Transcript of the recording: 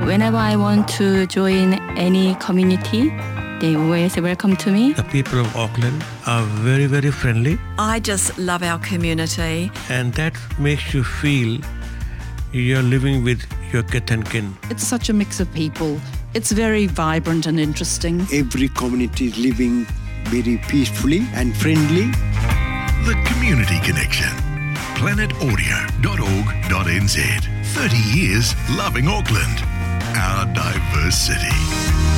Whenever I want to join any community, they always welcome to me. The people of Auckland are very, very friendly. I just love our community. And that makes you feel you're living with your kith and kin. It's such a mix of people. It's very vibrant and interesting. Every community is living very peacefully and friendly. The Community Connection. planetaudio.org.nz. 30 years loving Auckland, our diverse city.